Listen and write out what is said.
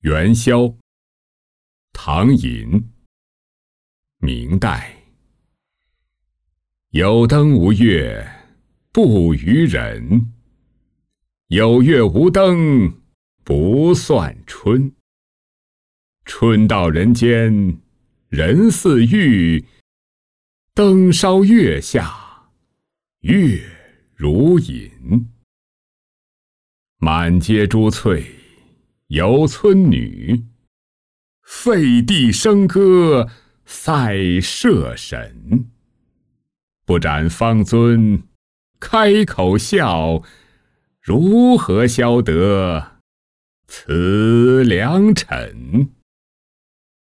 元宵，唐寅，明代。有灯无月，不娱人；有月无灯，不算春。春到人间，人似玉；灯烧月下，月如银。满街珠翠，有村女；废帝笙歌，赛社神。不斩方尊，开口笑，如何消得此良辰？